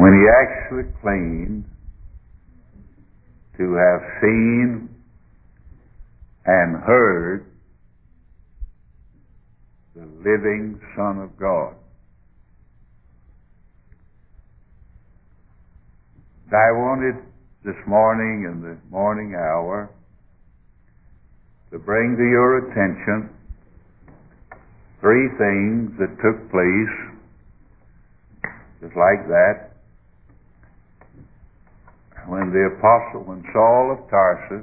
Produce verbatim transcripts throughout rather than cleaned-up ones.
when he actually claimed to have seen and heard the living Son of God. I wanted this morning in the morning hour to bring to your attention three things that took place just like that when the apostle, when Saul of Tarsus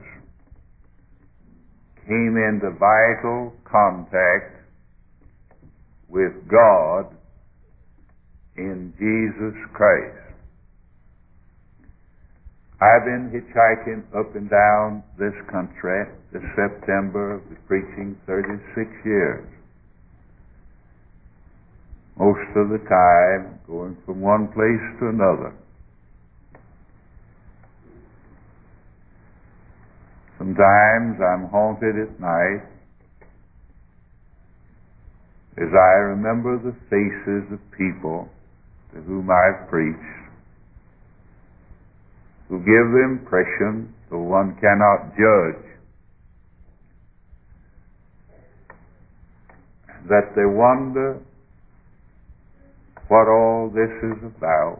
came into vital contact with God in Jesus Christ. I've been hitchhiking up and down this country this September, preaching thirty-six years. Most of the time going from one place to another. Sometimes I'm haunted at night as I remember the faces of people to whom I've preached, who give the impression, though one cannot judge, that they wonder what all this is about,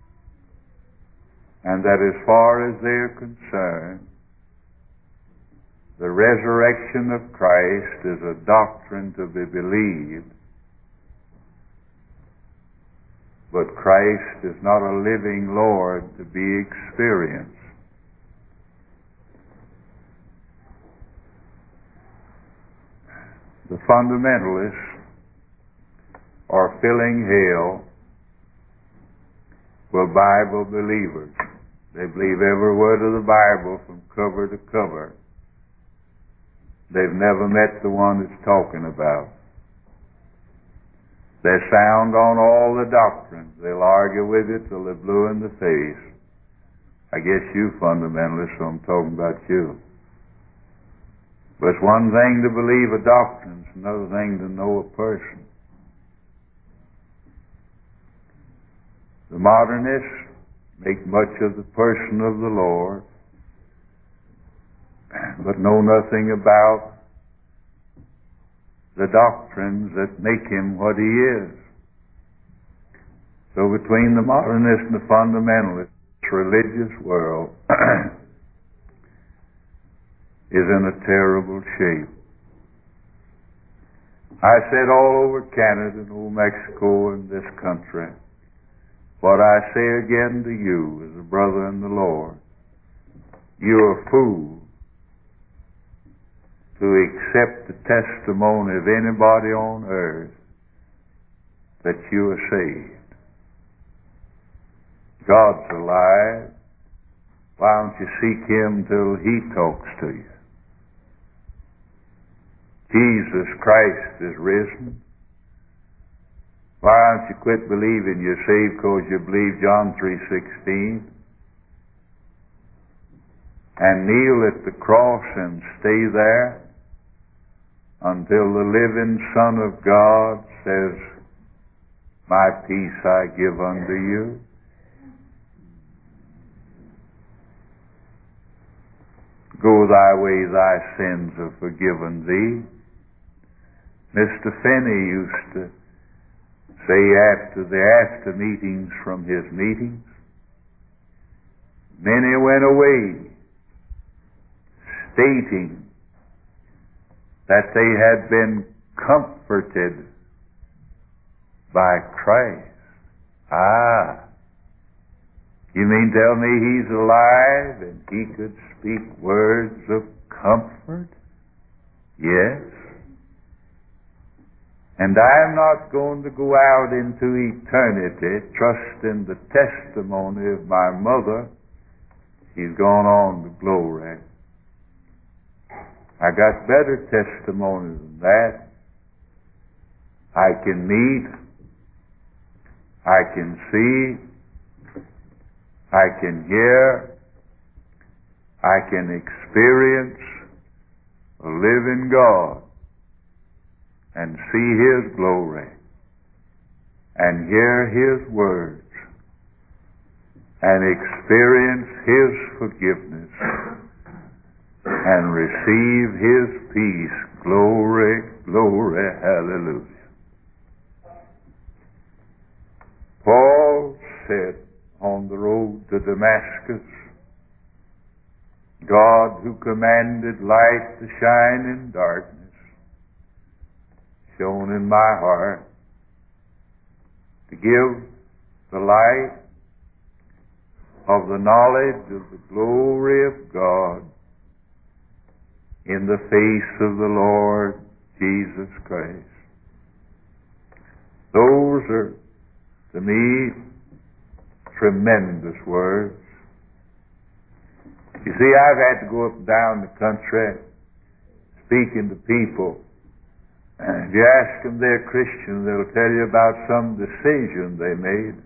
and that as far as they're concerned, the resurrection of Christ is a doctrine to be believed, but Christ is not a living Lord to be experienced. The fundamentalists are filling hell with Bible believers. They believe every word of the Bible from cover to cover. They've never met the one it's talking about. They're sound on all the doctrines. They'll argue with you till they're blue in the face. I guess you fundamentalists, so I'm talking about you. But it's one thing to believe a doctrine, it's another thing to know a person. The modernists make much of the person of the Lord, but know nothing about the doctrines that make him what he is. So between the modernist and the fundamentalist, this religious world is in a terrible shape. I said all over Canada and Old Mexico and this country, what I say again to you as a brother in the Lord, you're a fool to accept the testimony of anybody on earth that you are saved. God's alive. Why don't you seek Him till He talks to you? Jesus Christ is risen. Why don't you quit believing you're saved because you believe John three sixteen and kneel at the cross and stay there until the living Son of God says, my peace I give unto you? Go thy way, thy sins are forgiven thee. Mister Finney used to say after the after meetings from his meetings, many went away stating that they had been comforted by Christ. Ah, you mean tell me He's alive and He could speak words of comfort? Yes. And I'm not going to go out into eternity trusting the testimony of my mother. She's gone on to glory. I got better testimony than that. I can meet, I can see, I can hear, I can experience a living God and see His glory and hear His words. and experience His forgiveness and receive His peace. Glory, glory, hallelujah. Paul said on the road to Damascus, God who commanded light to shine in darkness shone in my heart to give the light of the knowledge of the glory of God in the face of the Lord Jesus Christ. Those are, to me, tremendous words. You see, I've had to go up and down the country speaking to people. And if you ask them they're Christian, they'll tell you about some decision they made.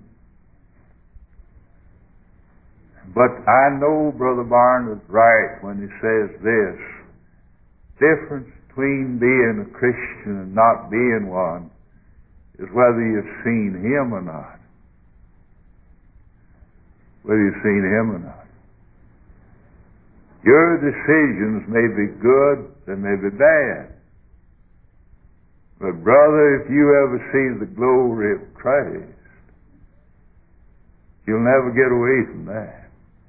But I know Brother Barnes is right when he says this: difference between being a Christian and not being one is whether you've seen Him or not. Whether you've seen Him or not. Your decisions may be good, they may be bad. But brother, if you ever see the glory of Christ, you'll never get away from that.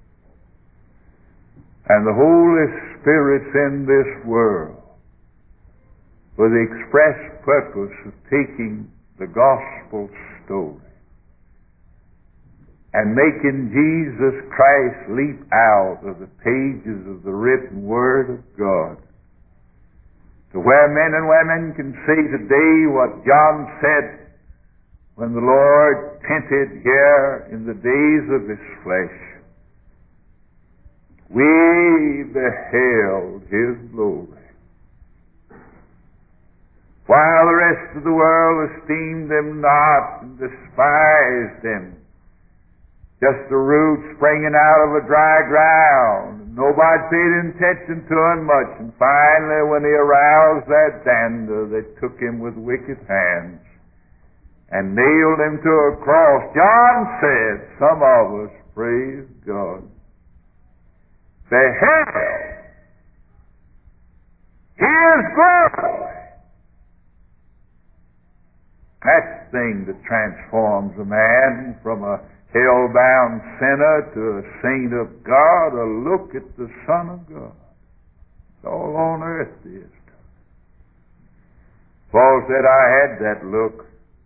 And the Holy Spirit's in this world for the express purpose of taking the gospel story and making Jesus Christ leap out of the pages of the written Word of God to where men and women can see today what John said when the Lord tinted here in the days of His flesh. We beheld His glory, while the rest of the world esteemed Him not and despised Him. Just a root springing out of a dry ground. Nobody paid attention to him much. And finally, when he aroused that dander, they took him with wicked hands and nailed him to a cross. John said, some of us, praise God, beheld His glory. That's the thing that transforms a man from a hell-bound sinner to a saint of God, a look at the Son of God. It's all on earth is. Paul said, I had that look.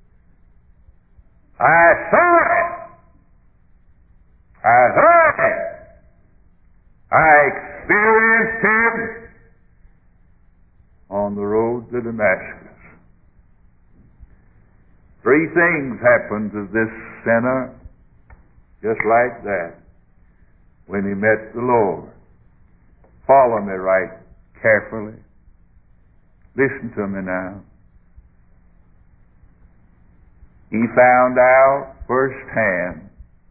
I saw it. I heard it. I experienced Him on the road to Damascus. Three things happened to this sinner just like that when he met the Lord. Follow me right carefully. Listen to me now. He found out firsthand,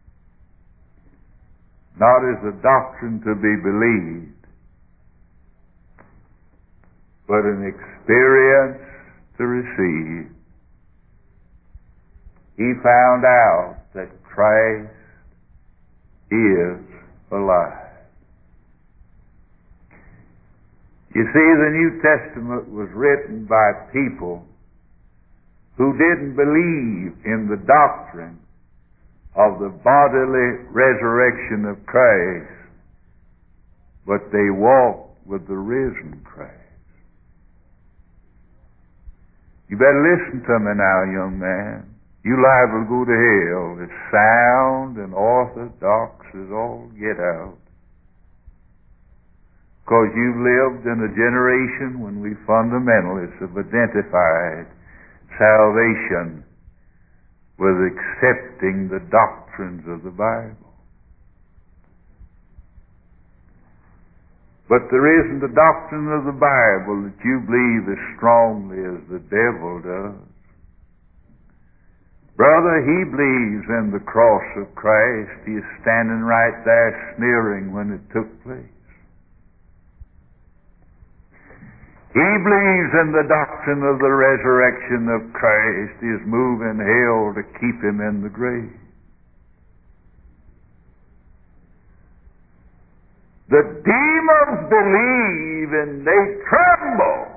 not as a doctrine to be believed, but an experience to receive. He found out that Christ is alive. You see, the New Testament was written by people who didn't believe in the doctrine of the bodily resurrection of Christ, but they walked with the risen Christ. You better listen to me now, young man. You liable to go to hell as sound and orthodox as all get out. Because you've lived in a generation when we fundamentalists have identified salvation with accepting the doctrines of the Bible. But there isn't a doctrine of the Bible that you believe as strongly as the devil does. Brother, he believes in the cross of Christ. He is standing right there sneering when it took place. He believes in the doctrine of the resurrection of Christ. He is moving hell to keep him in the grave. The demons believe and they tremble.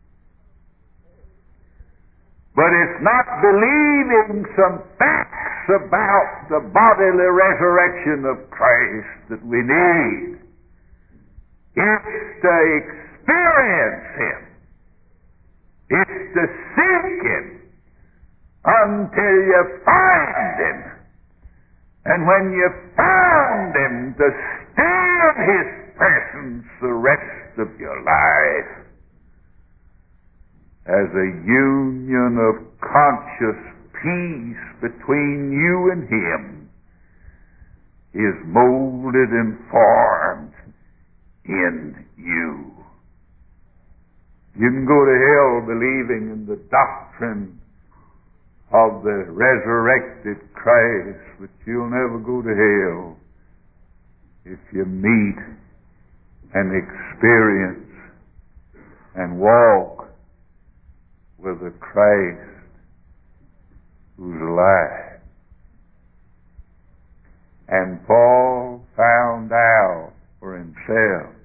But it's not believing some facts about the bodily resurrection of Christ that we need. It's to experience Him. It's to seek Him until you find Him. And when you found Him, to stay in His presence the rest of your life as a union of conscious peace between you and Him is molded and formed in you. You can go to hell believing in the doctrine of the resurrected Christ, but you'll never go to hell if you meet and experience and walk with a Christ who's alive. And Paul found out for himself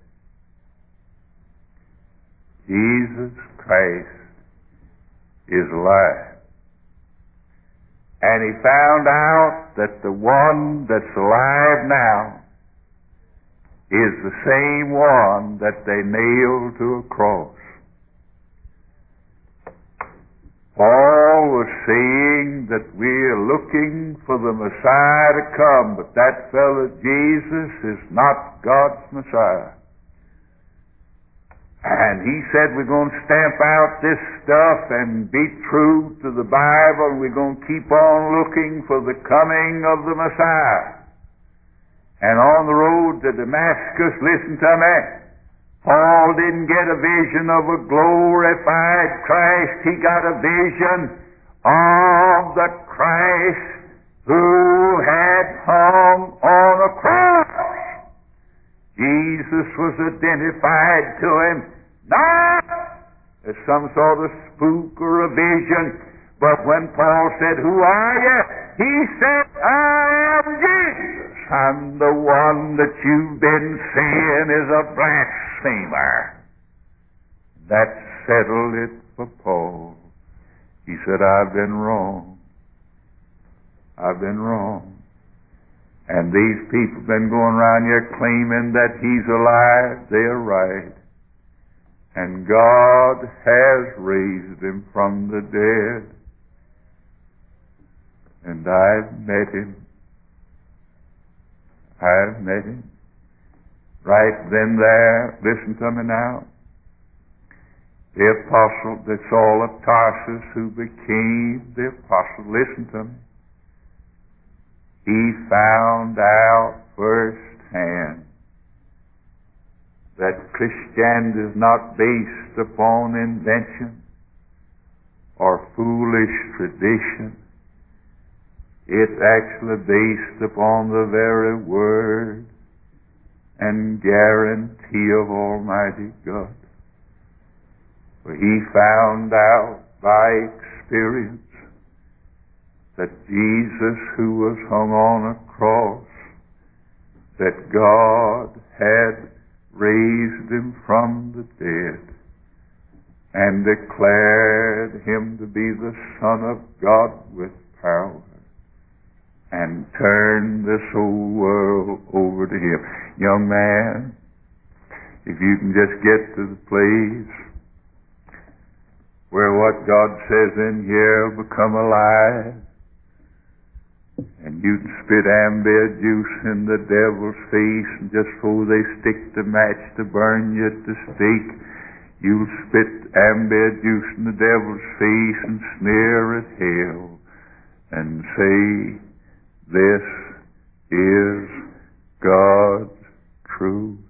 Jesus Christ is alive. And he found out that the one that's alive now is the same one that they nailed to a cross. Paul was saying that we're looking for the Messiah to come, but that fellow Jesus is not God's Messiah. And he said we're going to stamp out this stuff and be true to the Bible, and we're going to keep on looking for the coming of the Messiah. And on the road to Damascus, listen to me, Paul didn't get a vision of a glorified Christ. He got a vision of the Christ who had hung on a cross. Jesus was identified to him not as some sort of spook or a vision, but when Paul said, "Who are you?" he said, "I am Jesus. I'm the one that you've been saying is a blasphemer." That settled it for Paul. He said, "I've been wrong. I've been wrong. And these people have been going around here claiming that He's alive. They are right. And God has raised Him from the dead. And I've met Him. I've met Him. Right then there, listen to me now. The apostle, that's Saul of Tarsus, who became the apostle, listen to me. He found out firsthand that Christianity is not based upon invention or foolish tradition. It's actually based upon the very word and guarantee of Almighty God. For he found out by experience that Jesus, who was hung on a cross, that God had raised Him from the dead and declared Him to be the Son of God with power, and turned this whole world over to Him. Young man, if you can just get to the place where what God says in here will become alive, and you can spit ambia juice in the devil's face, and just before they stick the match to burn you at the stake, you'll spit ambia juice in the devil's face and sneer at hell and say, "This is God's truth."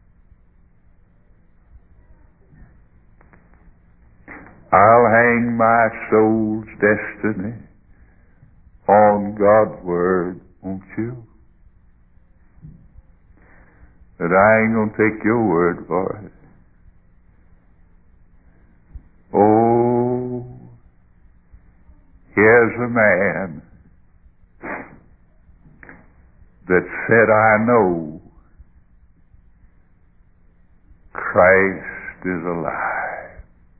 I'll hang my soul's destiny on God's word, won't you? But I ain't going to take your word for it. Oh, here's a man that said, "I know Christ is alive.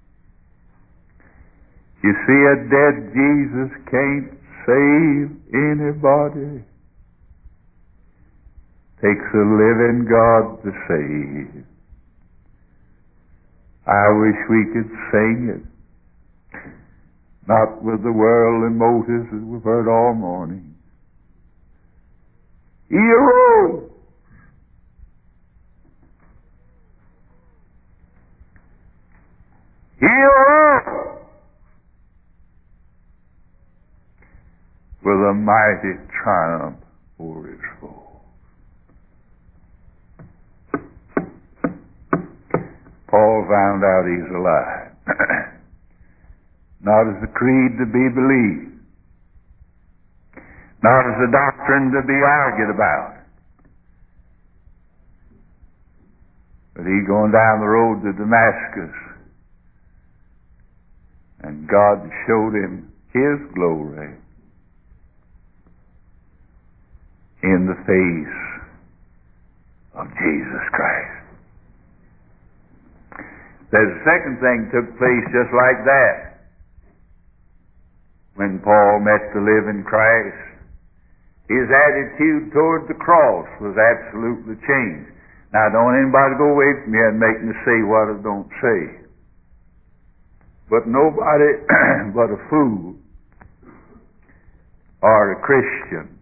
You see, a dead Jesus can't save anybody. Takes a living God to save. I wish we could sing it. Not with the worldly motives that we've heard all morning. He arose. He arose with a mighty triumph over his foe. Paul found out he's alive. Not as a creed to be believed. Not as a doctrine to be argued about. But he going down the road to Damascus, and God showed him his glory in the face of Jesus Christ. There's a second thing took place just like that. When Paul met the living Christ, his attitude toward the cross was absolutely changed. Now, don't anybody go away from here and make me say what I don't say. But nobody but a fool or a Christian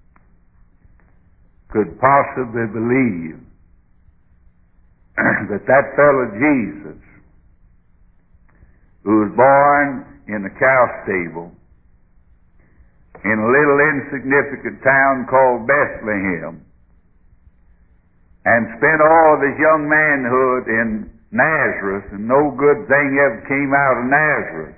could possibly believe that that fellow Jesus, who was born in a cow stable in a little insignificant town called Bethlehem, and spent all of his young manhood in Nazareth, and no good thing ever came out of Nazareth,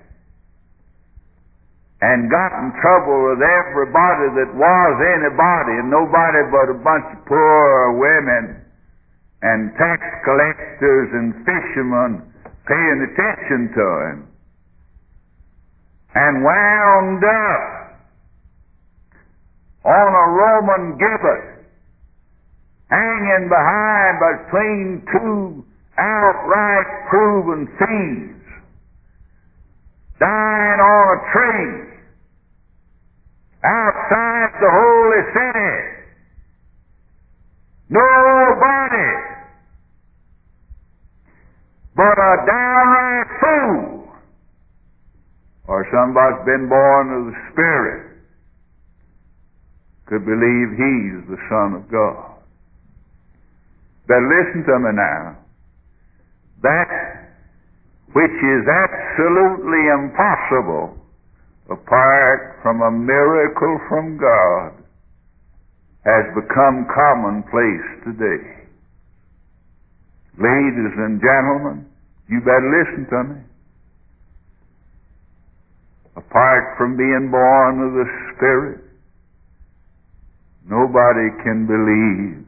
and got in trouble with everybody that was anybody, and nobody but a bunch of poor women and tax collectors and fishermen paying attention to him, and wound up on a Roman gibbet, hanging behind between two outright proven thieves, dying on a tree outside the holy city. Nobody but a downright fool, or somebody's been born of the Spirit, could believe he's the Son of God. But listen to me now. That which is absolutely impossible apart from a miracle from God has become commonplace today. Ladies and gentlemen, you better listen to me. Apart from being born of the Spirit, nobody can believe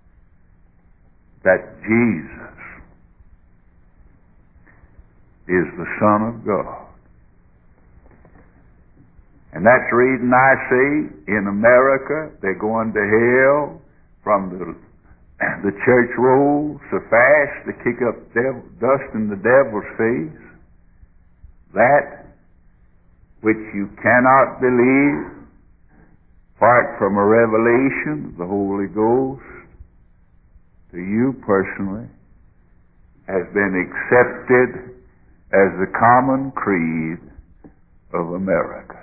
that Jesus is the Son of God. And that's the reason I say in America they're going to hell from the the church rolls so fast to kick up devil, dust in the devil's face. That which you cannot believe apart from a revelation of the Holy Ghost to you personally has been accepted as the common creed of America.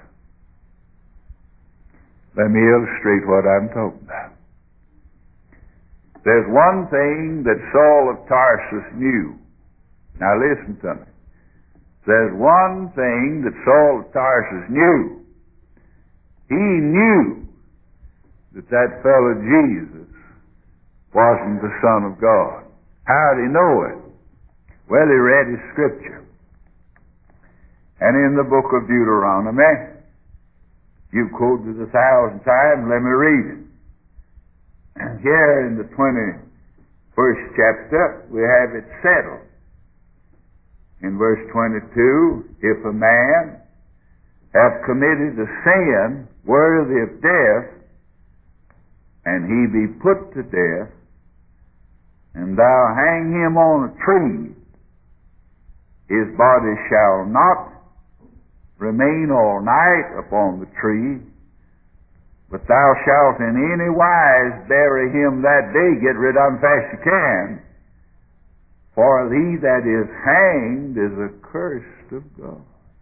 Let me illustrate what I'm talking about. There's one thing that Saul of Tarsus knew. Now listen to me. There's one thing that Saul of Tarsus knew. He knew that that fellow Jesus wasn't the Son of God. How did he know it? Well, he read his scripture. And in the book of Deuteronomy, you've quoted it a thousand times, let me read it. And here in the twenty-first chapter, we have it settled. In verse twenty-two, if a man have committed a sin worthy of death, and he be put to death, and thou hang him on a tree, his body shall not remain all night upon the tree, but thou shalt in any wise bury him that day. Get rid of him fast you can. For he that is hanged is accursed of God,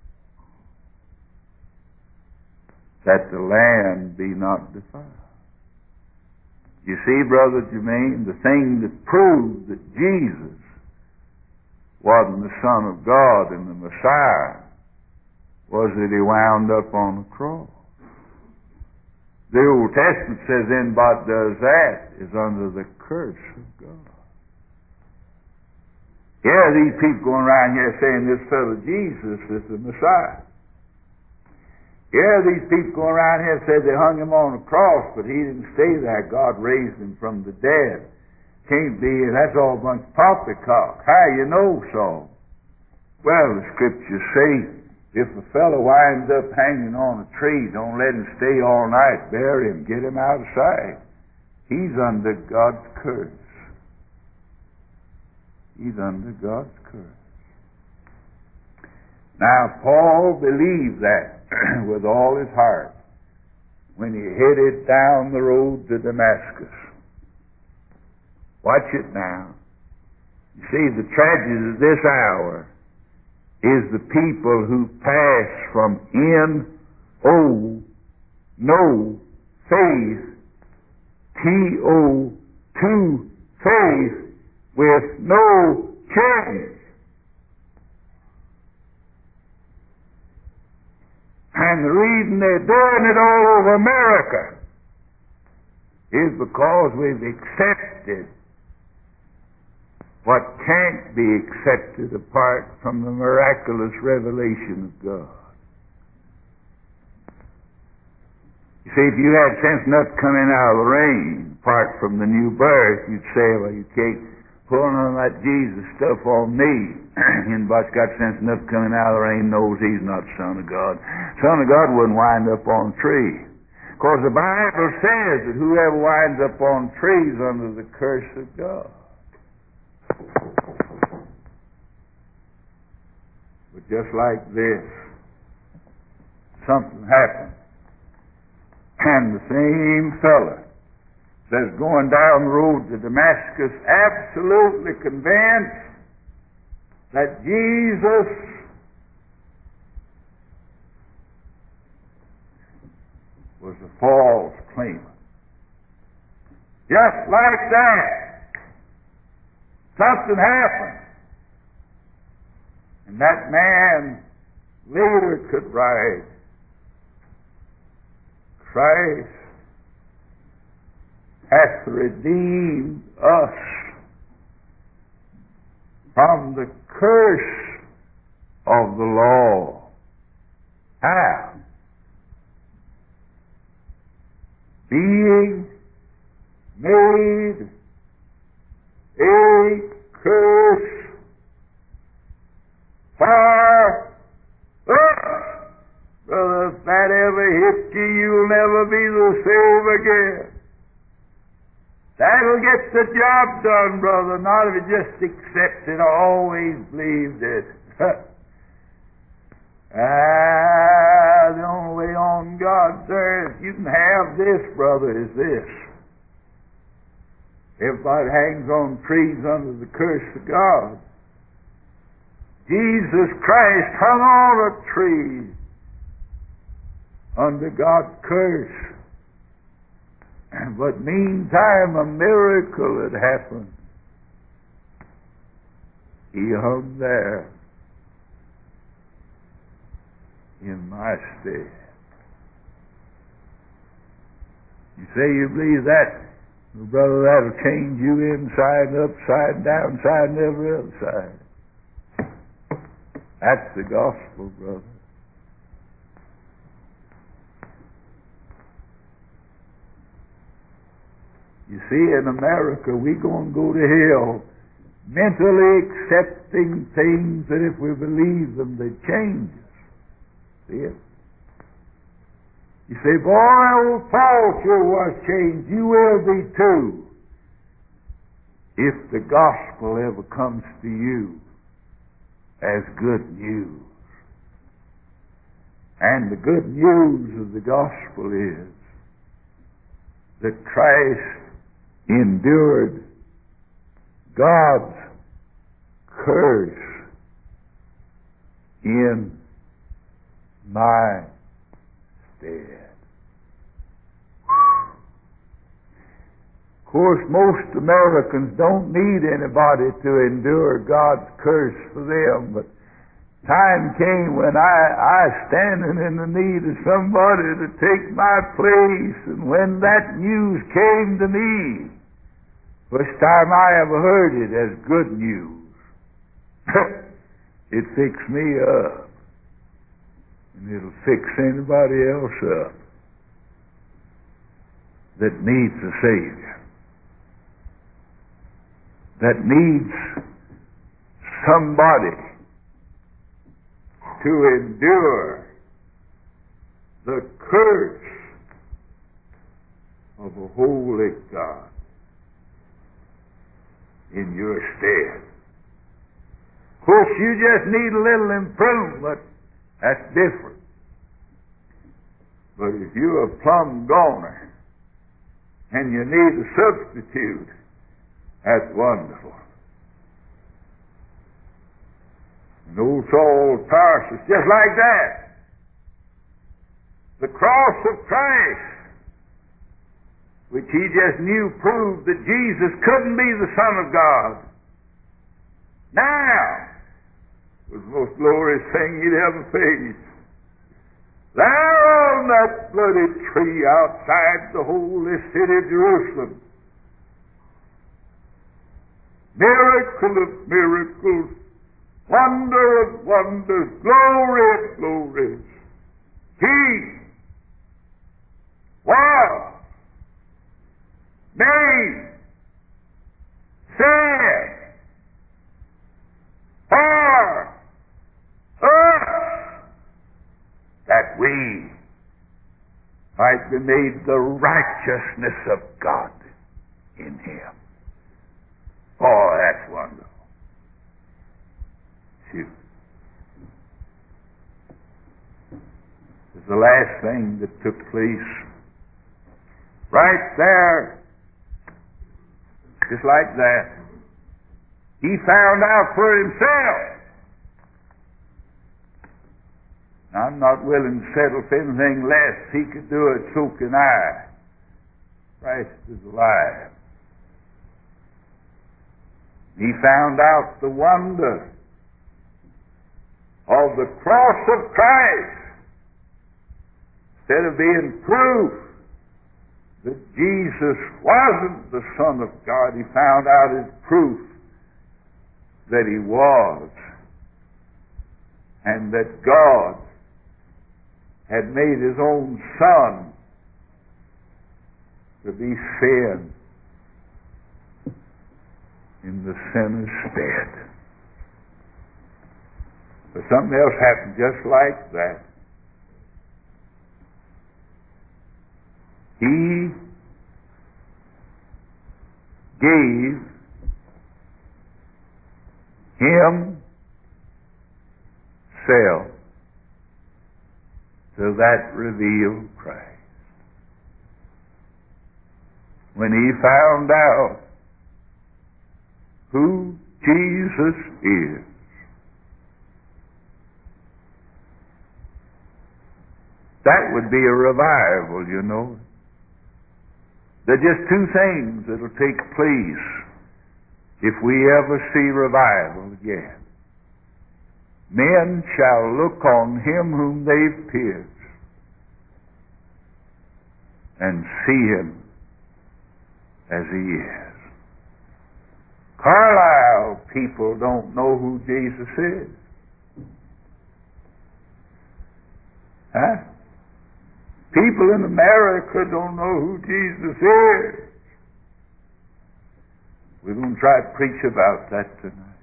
that the land be not defiled. You see, Brother Jermaine, the thing that proved that Jesus wasn't the Son of God and the Messiah was that he wound up on the cross. The Old Testament says anybody does that is under the curse of God. Yeah, these people going around here saying this fellow Jesus is the Messiah. Yeah, these people going around here said they hung him on a cross, but he didn't stay there. God raised him from the dead. Can't be, that's all a bunch of poppycock. How you know so? Well, the scriptures say, if a fellow winds up hanging on a tree, don't let him stay all night. Bury him. Get him out of sight. He's under God's curse. He's under God's curse. Now, Paul believed that with all his heart when he headed down the road to Damascus. Watch it now. You see, the tragedy of this hour is the people who pass from N O, no, faith, T O, to faith, with no change. And the reason they're doing it all over America is because we've accepted what can't be accepted apart from the miraculous revelation of God. You see, if you had sense enough coming out of the rain, apart from the new birth, you'd say, well, you can't pull none of that Jesus stuff on me. Anybody's got sense enough coming out of the rain knows he's not the Son of God. Son of God wouldn't wind up on a tree. Of course, the Bible says that whoever winds up on trees under the curse of God. But just like this, something happened. And the same fella says, going down the road to Damascus, absolutely convinced that Jesus was a false claimant. Just like that, something happened. And that man later could write, Christ hath redeemed us from the curse of the law. How? Being made a curse for us. Brother, if that ever hit you, you'll never be the same again. That'll get the job done, brother, not if you just accept it. I always believed it. ah, the only way on God's earth you can have this, brother, is this. Everybody hangs on trees under the curse of God. Jesus Christ hung on a tree under God's curse. But meantime, a miracle had happened. He hung there in my stead. You say you believe that? Well, brother, that'll change you inside and upside, downside, and every other side. That's the gospel, brother. You see, in America, we're going to go to hell mentally accepting things that if we believe them, they change us. See it? You say, boy, old Paul sure was changed. You will be too. if the gospel ever comes to you as good news, and the good news of the gospel is that Christ endured God's curse in my stead. Of course, most Americans don't need anybody to endure God's curse for them, but time came when I, I standing in the need of somebody to take my place, and when that news came to me, first time I ever heard it as good news, it fixed me up, and it'll fix anybody else up that needs a Savior, that needs somebody to endure the curse of a holy God in your stead. Of course, you just need a little improvement. That's different. But if you're a plumb goner and you need a substitute, that's wonderful. And old Saul of Tarsus, just like that. The cross of Christ, which he just knew proved that Jesus couldn't be the Son of God, now was the most glorious thing he'd ever faced. There on that bloody tree outside the holy city of Jerusalem, miracle of miracles, wonder of wonders, glory of glories, he was made sin for us, that we might be made the righteousness of God in him. Oh, that's wonderful. Phew. This is the last thing that took place right there, just like that. He found out for himself. I'm not willing to settle for anything less. He could do it, so can I. Christ is alive. He found out the wonder of the cross of Christ. Instead of being proof that Jesus wasn't the Son of God, he found out as proof that he was, and that God had made his own Son to be sin in the sinner's stead. But something else happened just like that. He gave himself to that revealed Christ. When he found out who Jesus is, that would be a revival, you know. There are just two things that will take place if we ever see revival again. Men shall look on him whom they've pierced and see him as he is. Carlisle people don't know who Jesus is. Huh? People in America don't know who Jesus is. We're going to try to preach about that tonight.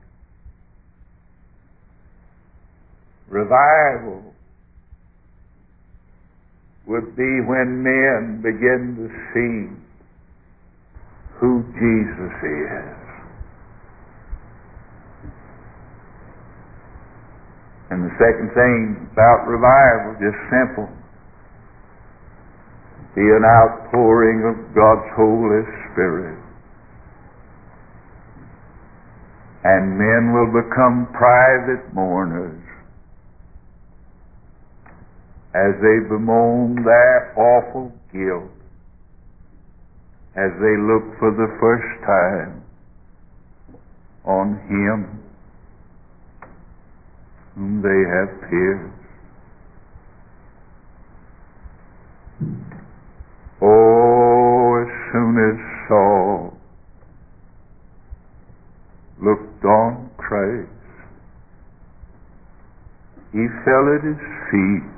Revival would be when men begin to see who Jesus is. And the second thing about revival, just simple, be an outpouring of God's Holy Spirit. And men will become private mourners as they bemoan their awful guilt, as they look for the first time on Him whom they have pierced. Oh, as soon as Saul looked on Christ, he fell at His feet,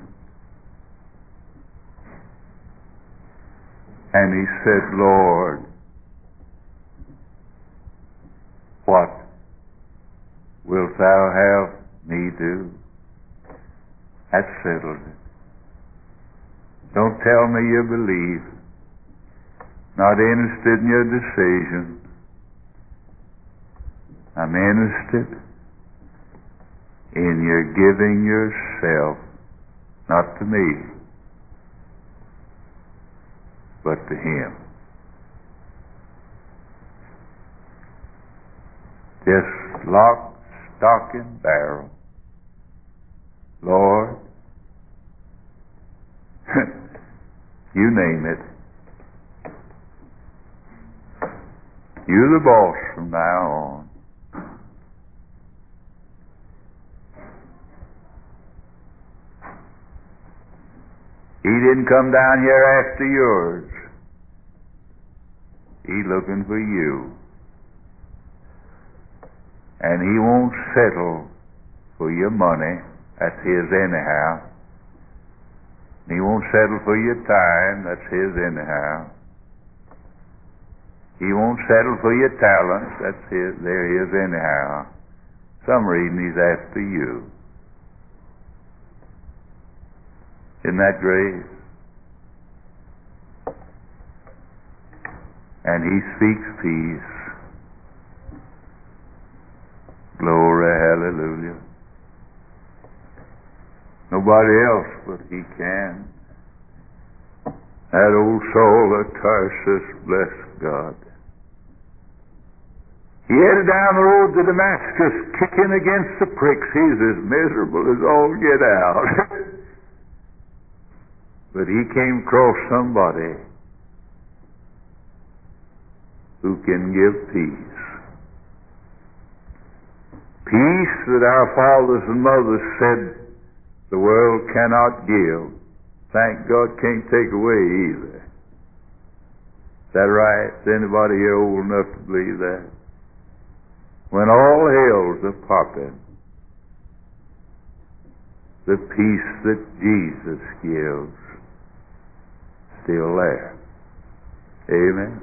and he said, Lord, what wilt thou have me do? That settled it. Don't tell me you believe. Not interested in your decision. I'm interested in your giving yourself, not to me, but to Him. Just lock, stock, and barrel. Lord, you name it. You're the boss from now on. He didn't come down here after yours. He's looking for you. And He won't settle for your money. That's His anyhow. He won't settle for your time. That's His anyhow. He won't settle for your talents. That's His. They're His anyhow. Some reason He's after you. Isn't that great? And He speaks peace. Glory, hallelujah. Nobody else but He can. That old Saul of Tarsus, bless God. He headed down the road to Damascus, kicking against the pricks. He's as miserable as all get out. But he came across somebody who can give peace. Peace that our fathers and mothers said the world cannot give. Thank God can't take away either. Is that right? Is anybody here old enough to believe that? When all hell's a popping, the peace that Jesus gives still there. Amen.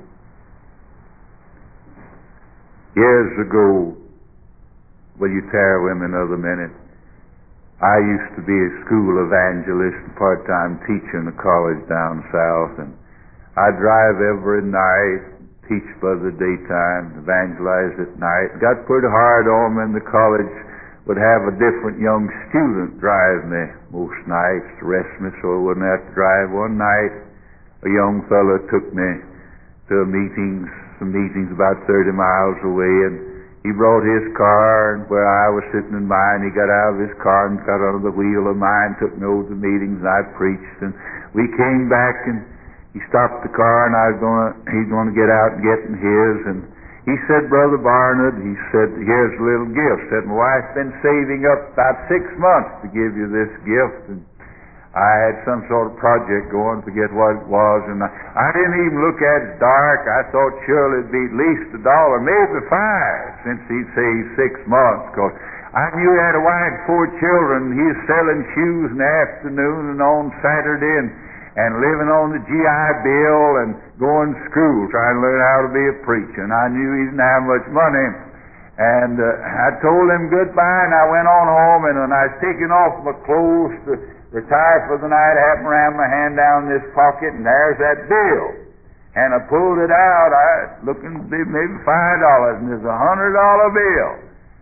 Years ago, will you tear with me another minute? I used to be a school evangelist and part-time teacher in a college down south, and I'd drive every night, teach by the daytime, evangelize at night. It got pretty hard on me, and the college would have a different young student drive me most nights to rest me so I wouldn't have to drive. One night, a young fellow took me to a meetings, some meetings about thirty miles away, and he brought his car, and where I was sitting in mine, he got out of his car and got under the wheel of mine, took me over to the meetings, and I preached, and we came back, and he stopped the car, and I was going to, he's going to get out and get in his, and he said, Brother Barnard, he said, here's a little gift. Said, my wife's been saving up about six months to give you this gift, and I had some sort of project going, forget what it was, and I, I didn't even look at it dark. I thought surely it'd be at least a dollar, maybe five, since he'd saved six months, because I knew he had a wife, four children, and he was selling shoes in the afternoon and on Saturday, and, and living on the G I Bill and going to school, trying to learn how to be a preacher, and I knew he didn't have much money. And uh, I told him goodbye, and I went on home, and when I was taking off my clothes to retire for the night, I happened to ram my hand down in this pocket, and there's that bill. And I pulled it out, I looking to be maybe five dollars, and there's a hundred dollar bill.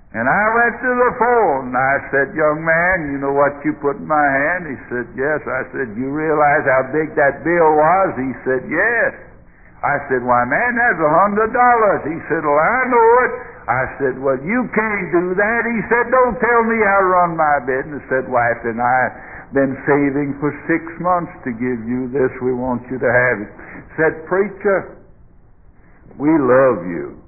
And I went to the phone, and I said, young man, you know what you put in my hand? He said, yes. I said, you realize how big that bill was? He said, yes. I said, why, man, that's a hundred dollars. He said, well, I know it. I said, well, you can't do that. He said, don't tell me how to run my business. Said, wife and I been saving for six months to give you this. We want you to have it. Said, preacher, we love you.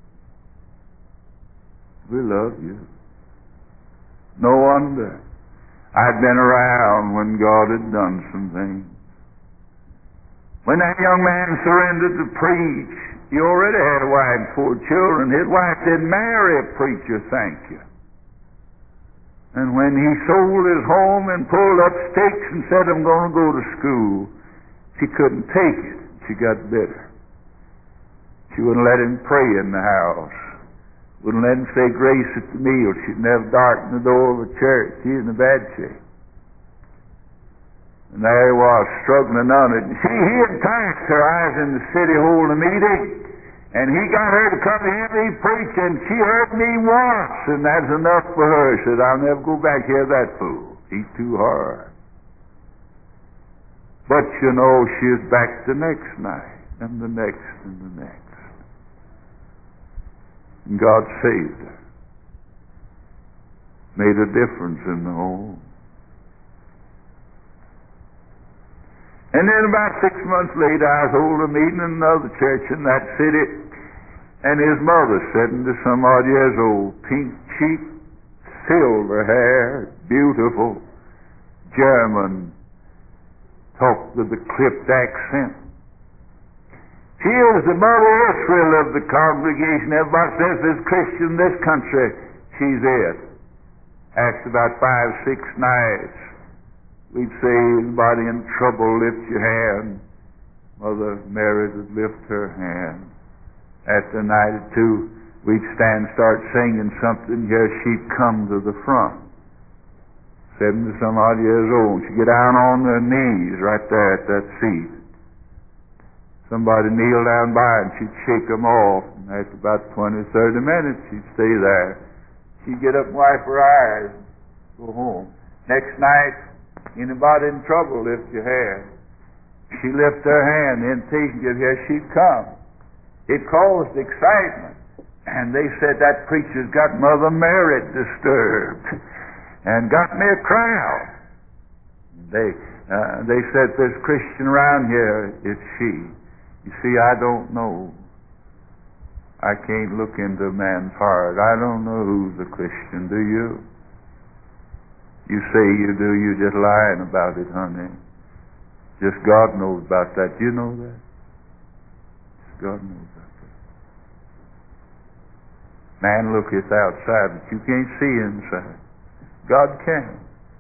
We love you. No wonder. I'd been around when God had done some things. When that young man surrendered to preach, he already had a wife and four children. His wife didn't marry a preacher, thank you. And when he sold his home and pulled up stakes and said, I'm going to go to school, she couldn't take it. She got bitter. She wouldn't let him pray in the house. Wouldn't let him say grace at the meal. She'd never darken the door of a church. She was in a bad shape. And there he was, struggling on it. And she, he enticed her eyes in the city holding a meeting. And he got her to come to hear me preach, and she heard me once, and that's enough for her. She said, I'll never go back here, that fool. He's too hard. But you know, she was back the next night, and the next, and the next. And God saved her. Made a difference in the home. And then about six months later, I was holding a meeting in another church in that city, and his mother, seventy some odd years old, pink cheek, silver hair, beautiful, German, talked with a clipped accent. She is the mother Israel of the congregation. Everybody says there's Christian in this country. She's it. After about five, six nights, we'd say, anybody in trouble, lift your hand. Mother Mary would lift her hand. After a night or two, we'd stand, start singing something. Here she'd come to the front. Seventy some odd years old. She'd get down on her knees right there at that seat. Somebody kneel down by and she'd shake them off. And after about twenty, thirty minutes, she'd stay there. She'd get up and wipe her eyes and go home. Next night, anybody in trouble, lift your hand. She lift her hand, the invitation gives, here she'd come. It caused excitement. And they said that preacher's got Mother Mary disturbed and got me a crowd. They uh, they said, there's a Christian around here, it's she. You see, I don't know. I can't look into a man's heart. I don't know who's a Christian, do you? You say you do, you're just lying about it, honey. Just God knows about that. You know that? Just God knows about that. Man looketh outside, but you can't see inside. God can.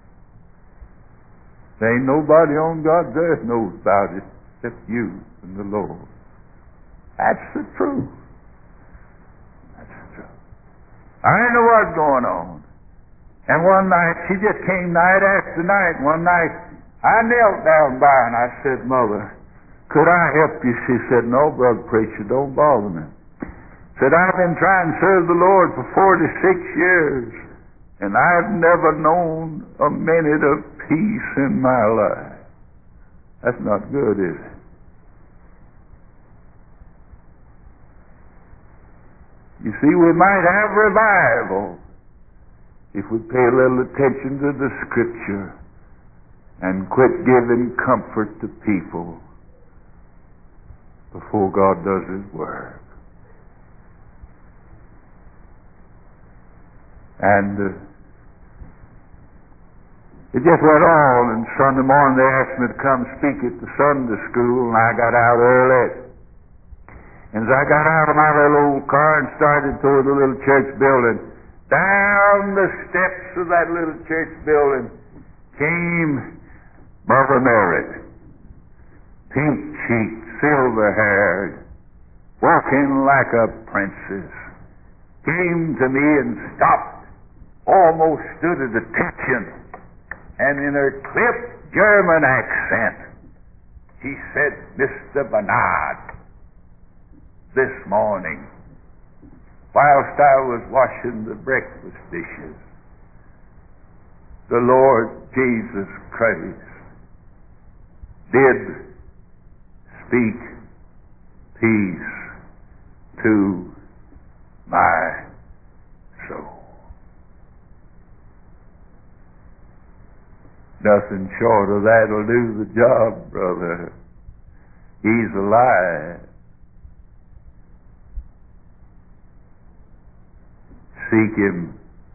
There ain't nobody on God's earth knows about it except you and the Lord. That's the truth. That's the truth. I know what's going on. And one night, she just came night after night. One night, I knelt down by her and I said, Mother, could I help you? She said, no, brother preacher, don't bother me. Said, I've been trying to serve the Lord for forty-six years, and I've never known a minute of peace in my life. That's not good, is it? You see, we might have revival if we pay a little attention to the Scripture and quit giving comfort to people before God does His work. And uh, it just went on, and Sunday morning they asked me to come speak at the Sunday school, and I got out early. And as I got out of my little old car and started toward the little church building, down the steps of that little church building came Mother Mary, pink-cheeked, silver-haired, walking like a princess, came to me and stopped, almost stood at attention, and in her clipped German accent, she said, Mister Bernard, this morning whilst I was washing the breakfast dishes, the Lord Jesus Christ did speak peace to my soul. Nothing short of that'll do the job, brother. He's alive. Seek Him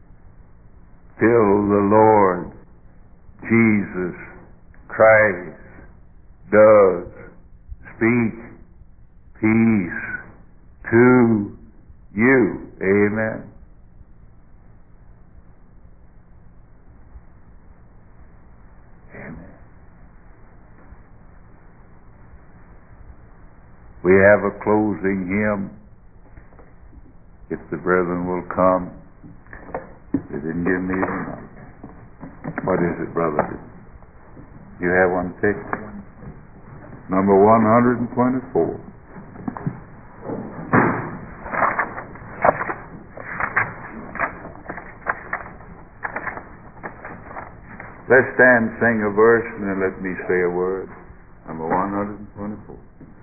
till the Lord Jesus Christ does speak peace to you. Amen. Amen. We have a closing hymn. If the brethren will come. They didn't give me the number. What is it, brother? You have one tick? Number one hundred twenty-four. Let's stand, sing a verse, and then let me say a word. Number one hundred twenty-four.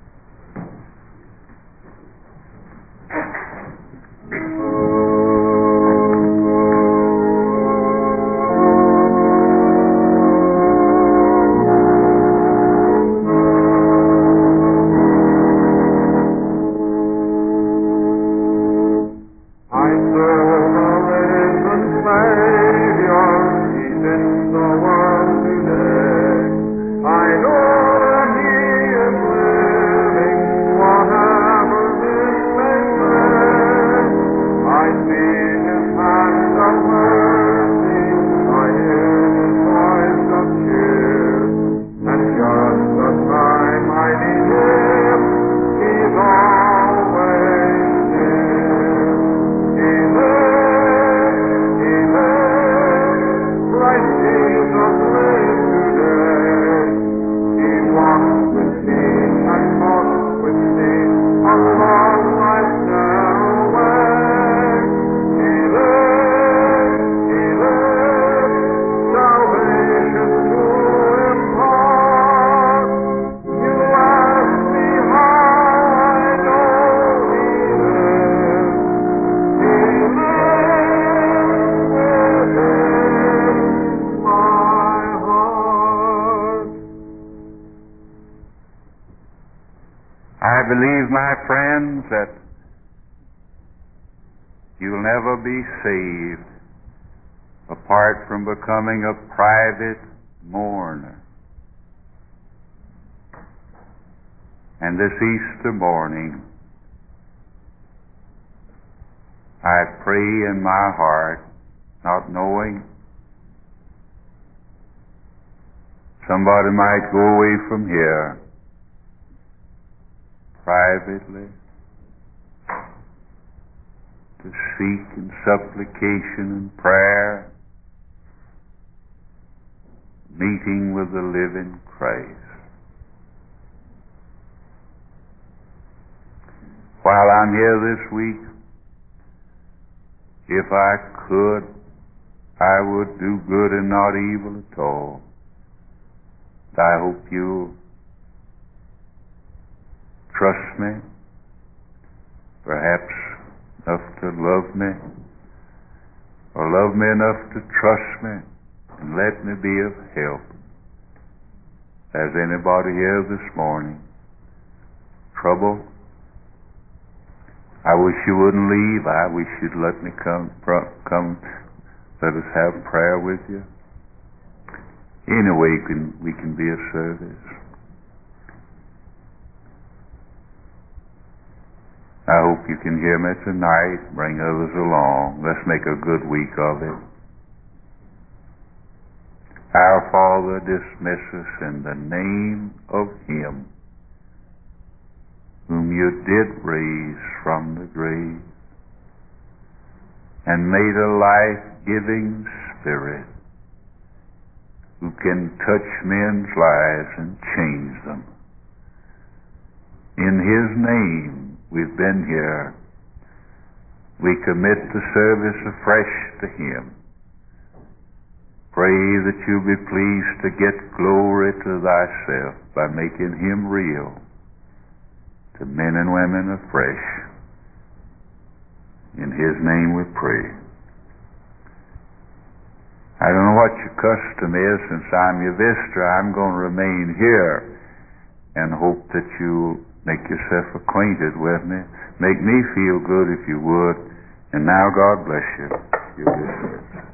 I believe, my friends, that you'll never be saved apart from becoming a private mourner. And this Easter morning, I pray in my heart, not knowing somebody might go away from here privately to seek in supplication and prayer meeting with the living Christ. While I'm here this week, if I could, I would do good and not evil at all. I hope you'll trust me, perhaps enough to love me, or love me enough to trust me, and let me be of help. Has anybody here this morning trouble? I wish you wouldn't leave. I wish you'd let me come, come, let us have prayer with you. Any way we can, we can be of service. I hope you can hear me tonight. Bring others along. Let's make a good week of it. Our Father, dismiss us in the name of Him whom you did raise from the grave and made a life-giving Spirit who can touch men's lives and change them. In His name we've been here. we commit the service afresh to Him. Pray that you'll be pleased to get glory to thyself by making Him real to men and women afresh. In His name we pray. I don't know what your custom is. Since I'm your visitor, I'm going to remain here and hope that you'll make yourself acquainted with me. Make me feel good if you would. And now God bless you. You're dismissed.